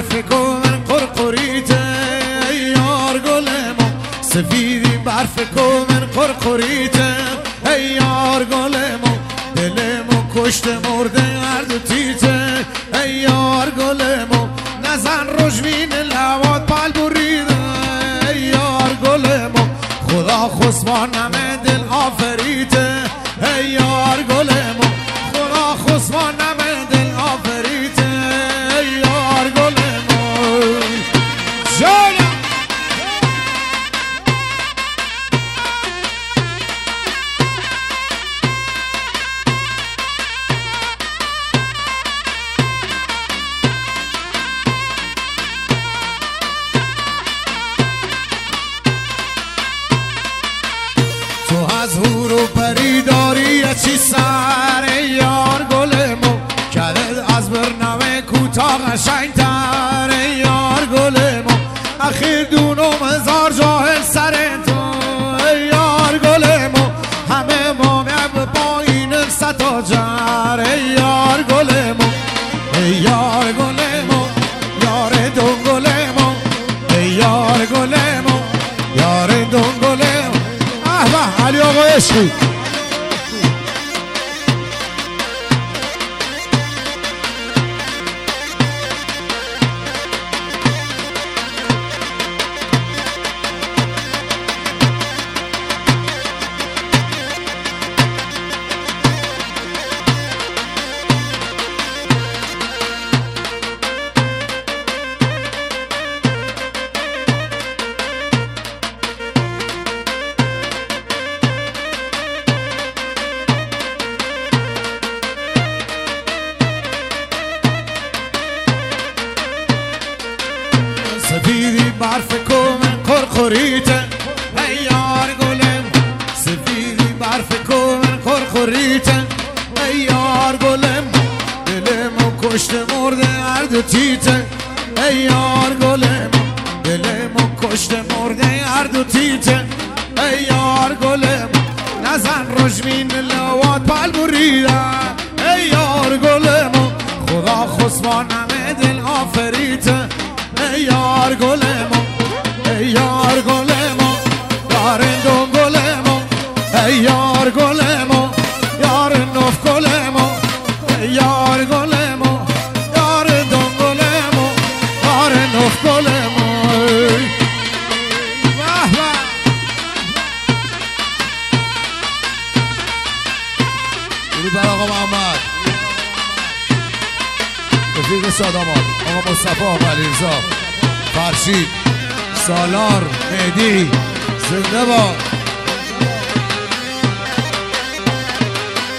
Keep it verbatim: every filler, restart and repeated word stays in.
برف کن قرقریته ای یار گلمو سفیدی برف کن قرقریته ای یار گلمو دلمو کشت مرده هر دو تیته ای یار گلمو نزن رجمین لواد پال بریده ای یار گلمو خدا خسبانم دل آفریته ای یار گلمو خدا خسبانم دل آفریته ای یار گلمو جانم از هور و پری داری چی سر یار گلمو کدت از برنامه کوتاه قشنگتر یار گلمو اخیر دونم هزار جاهل سر تو یار گلمو همه مامیه به پایین ستاجر یار گلمو یار گلمو یار دون گلمو یار گلمو یار دون گلمو علی آقا عشقی سفیدی برف کن قرقریته ای یار گلم سفیدی برف کن قرقریته ای یار گلم دلمو کشت مرده هر دو تیته ای یار گلم دلمو کشت مرده هر دو تیته ای یار گلم نزن رجمین لواد پال بریده ای یار گلمو خدا خسبانم دل آفریته ای یار گلمو ای یار گلمو یار دون گلمو ای یار گلمو یار نوف گلمو ای یار گلمو یار دون گلمو یار نوف گلمو واه واه درود بر آقا محمد رفیق ساداماد آقا مصطفی آقا علیرضا فرشید سالار مهدی زنده باد.